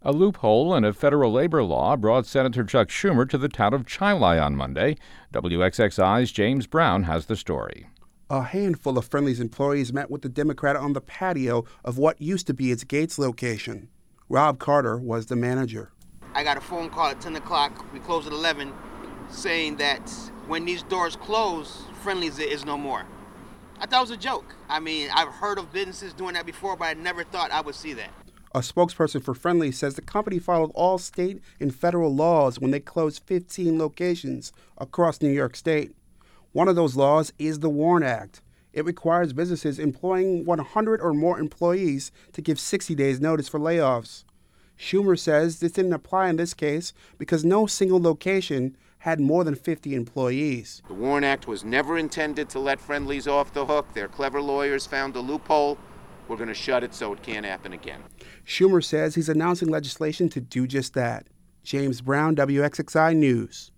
A loophole in a federal labor law brought Senator Chuck Schumer to the town of Chilai on Monday. WXXI's James Brown has the story. A handful of Friendly's employees met with the Democrat on the patio of what used to be its Gates location. Rob Carter was the manager. I got a phone call at 10 o'clock, we close at 11, saying that when these doors close, Friendly's is no more. I thought it was a joke. I mean, I've heard of businesses doing that before, but I never thought I would see that. A spokesperson for Friendly says the company followed all state and federal laws when they closed 15 locations across New York State. One of those laws is the WARN Act. It requires businesses employing 100 or more employees to give 60 days notice for layoffs. Schumer says this didn't apply in this case because no single location had more than 50 employees. The WARN Act was never intended to let Friendly's off the hook. Their clever lawyers found a loophole. We're going to shut it so it can't happen again. Schumer says he's announcing legislation to do just that. James Brown, WXXI News.